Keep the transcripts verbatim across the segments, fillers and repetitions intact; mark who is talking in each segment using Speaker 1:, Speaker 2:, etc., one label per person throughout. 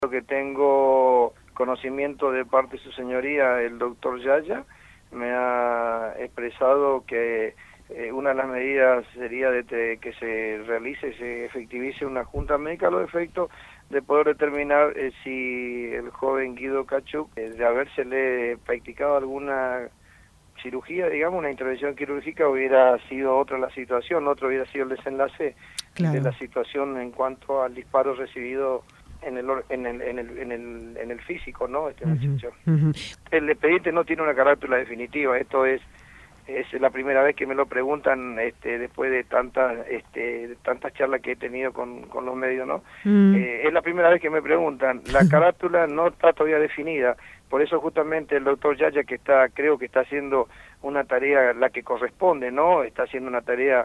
Speaker 1: Que tengo conocimiento de parte de su señoría, el doctor Yaya, me ha expresado que eh, una de las medidas sería de te, que se realice, se efectivice una junta médica a los efectos de poder determinar eh, si el joven Guido Cachuk, eh, de habérsele practicado alguna cirugía, digamos, una intervención quirúrgica, hubiera sido otra la situación, otro hubiera sido el desenlace claro. de la situación en cuanto al disparo recibido en el en el en el en el, en el físico, ¿no? Este uh-huh, muchacho. Uh-huh. El expediente no tiene una carátula definitiva. Esto es es la primera vez que me lo preguntan, este, después de tantas este de tantas charlas que he tenido con, con los medios, ¿no? Uh-huh. Eh, es la primera vez que me preguntan. La carátula no está todavía definida. Por eso justamente el doctor Yaya, que está, creo que está haciendo una tarea la que corresponde, ¿no? Está haciendo una tarea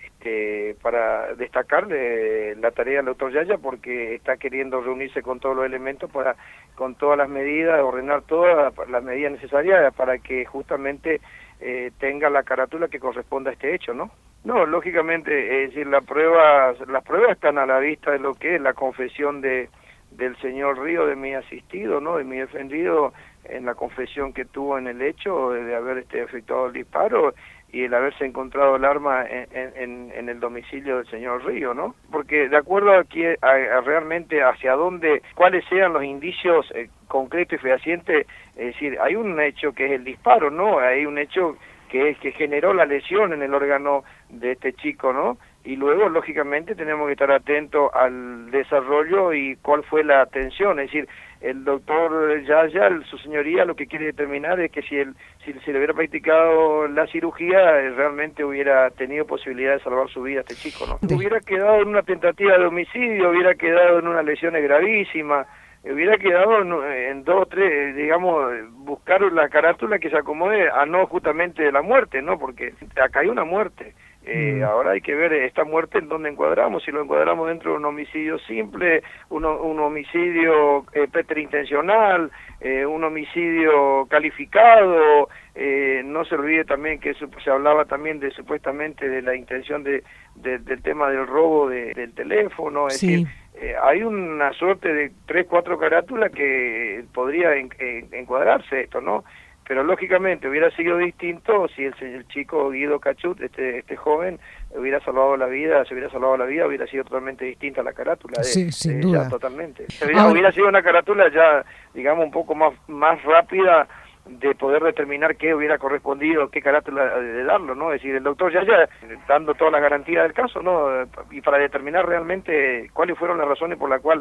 Speaker 1: este, para destacarle la tarea al doctor Yaya, porque está queriendo reunirse con todos los elementos para, con todas las medidas, ordenar todas las medidas necesarias para que justamente eh, tenga la carátula que corresponda a este hecho, ¿no? No, lógicamente, es decir, la prueba, las pruebas están a la vista de lo que es la confesión de del señor Río, de mi asistido, ¿no? De mi defendido, en la confesión que tuvo en el hecho de haber este, efectuado el disparo y el haberse encontrado el arma en, en, en el domicilio del señor Río, ¿no? Porque de acuerdo a, que, a, a realmente hacia dónde, cuáles sean los indicios eh, concretos y fehacientes, es decir, hay un hecho que es el disparo, ¿no? Hay un hecho que es que generó la lesión en el órgano de este chico, ¿no? Y luego, lógicamente, tenemos que estar atentos al desarrollo y cuál fue la atención. Es decir, el doctor Yaya, su señoría, lo que quiere determinar es que si él, si se le hubiera practicado la cirugía, eh, realmente hubiera tenido posibilidad de salvar su vida a este chico, ¿no? Sí. Hubiera quedado en una tentativa de homicidio, hubiera quedado en unas lesiones gravísimas, hubiera quedado en, en dos o tres, digamos, buscar la carátula que se acomode a no justamente de la muerte, ¿no? Porque acá hay una muerte. Eh, mm. Ahora hay que ver esta muerte en dónde encuadramos, si lo encuadramos dentro de un homicidio simple, un, un homicidio eh, preterintencional, eh, un homicidio calificado. Eh, no se olvide también que se hablaba también de supuestamente de la intención de, de del tema del robo de, del teléfono, es sí. decir, eh, hay una suerte de tres, cuatro carátulas que podría en, en, encuadrarse esto, ¿no? Pero lógicamente hubiera sido distinto si el, el chico Guido Cachuk, este este joven, hubiera salvado la vida, se hubiera salvado la vida, hubiera sido totalmente distinta la carátula. De,
Speaker 2: sí, sin
Speaker 1: de
Speaker 2: duda.
Speaker 1: Ella, totalmente. Hubiera, hubiera sido una carátula ya, digamos, un poco más, más rápida de poder determinar qué hubiera correspondido, qué carátula de darlo, ¿no? Es decir, el doctor ya ya dando todas las garantías del caso, ¿no? Y para determinar realmente cuáles fueron las razones por las cuales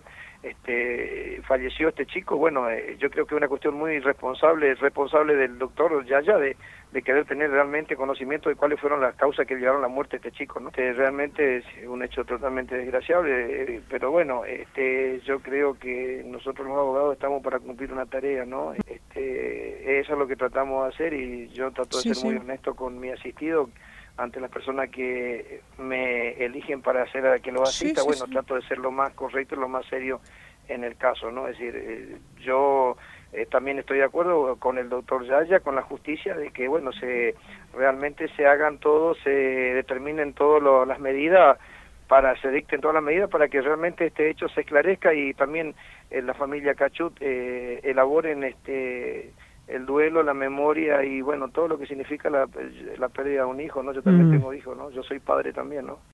Speaker 1: este falleció este chico, bueno, eh, yo creo que es una cuestión muy responsable, responsable del doctor Yaya de, de querer tener realmente conocimiento de cuáles fueron las causas que llevaron a la muerte de este chico, ¿no? Este, realmente es un hecho totalmente desgraciable, eh, pero bueno, este yo creo que nosotros los abogados estamos para cumplir una tarea, ¿no? Este eso es lo que tratamos de hacer y yo trato de sí, ser sí. muy honesto con mi asistido ante las personas que me eligen para hacer a que lo asista. Sí, sí, bueno, sí. trato de ser lo más correcto y lo más serio en el caso, ¿no? Es decir, eh, yo eh, también estoy de acuerdo con el doctor Yaya, con la justicia, de que, bueno, se realmente se hagan todos, se determinen todas las medidas, para se dicten todas las medidas para que realmente este hecho se esclarezca y también eh, la familia Cachuk eh, elaboren este el duelo, la memoria y bueno, todo lo que significa la, la pérdida de un hijo, ¿no? Yo también mm. tengo hijos, ¿no? Yo soy padre también, ¿no?